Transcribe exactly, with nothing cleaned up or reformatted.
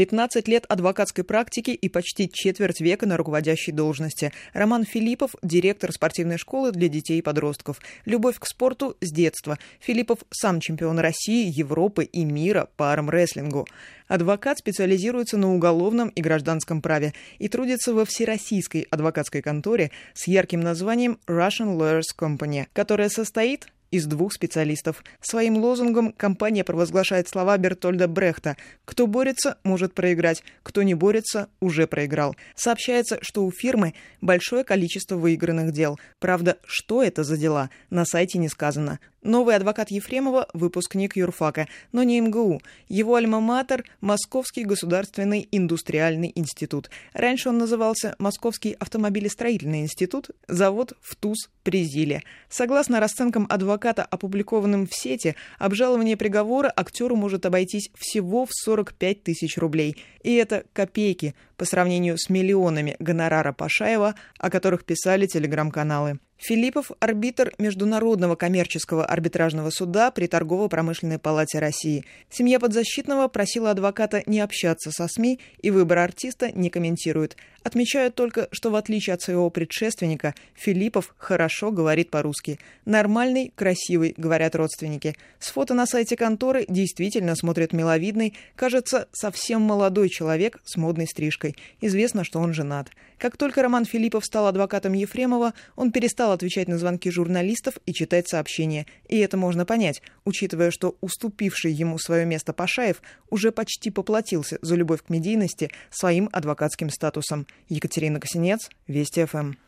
пятнадцать лет адвокатской практики и почти четверть века на руководящей должности. Роман Филиппов – директор спортивной школы для детей и подростков. Любовь к спорту с детства. Филиппов сам чемпион России, Европы и мира по армрестлингу. Адвокат специализируется на уголовном и гражданском праве и трудится во всероссийской адвокатской конторе с ярким названием Russian Lawyers Company, которая состоит из двух специалистов. Своим лозунгом компания провозглашает слова Бертольда Брехта: «Кто борется, может проиграть. Кто не борется, уже проиграл». Сообщается, что у фирмы большое количество выигранных дел. Правда, что это за дела, на сайте не сказано. Новый адвокат Ефремова – выпускник юрфака, но не эм гэ у. Его альма-матер – Московский государственный индустриальный институт. Раньше он назывался Московский автомобилестроительный институт, завод ВТУЗ при ЗИЛе. Согласно расценкам адвоката, опубликованным в сети, обжалование приговора актеру может обойтись всего в сорок пять тысяч рублей. И это копейки по сравнению с миллионами гонорара Пашаева, о которых писали телеграм-каналы. Филиппов – арбитр Международного коммерческого арбитражного суда при Торгово-промышленной палате России. Семья подзащитного просила адвоката не общаться со СМИ и выбор артиста не комментирует. Отмечают только, что в отличие от своего предшественника, Филиппов хорошо говорит по-русски. Нормальный, красивый, говорят родственники. С фото на сайте конторы действительно смотрит миловидный, кажется, совсем молодой человек с модной стрижкой. Известно, что он женат. Как только Роман Филиппов стал адвокатом Ефремова, он перестал отвечать на звонки журналистов и читать сообщения. И это можно понять, учитывая, что уступивший ему свое место Пашаев уже почти поплатился за любовь к медийности своим адвокатским статусом. Екатерина Косинец, Вести ФМ.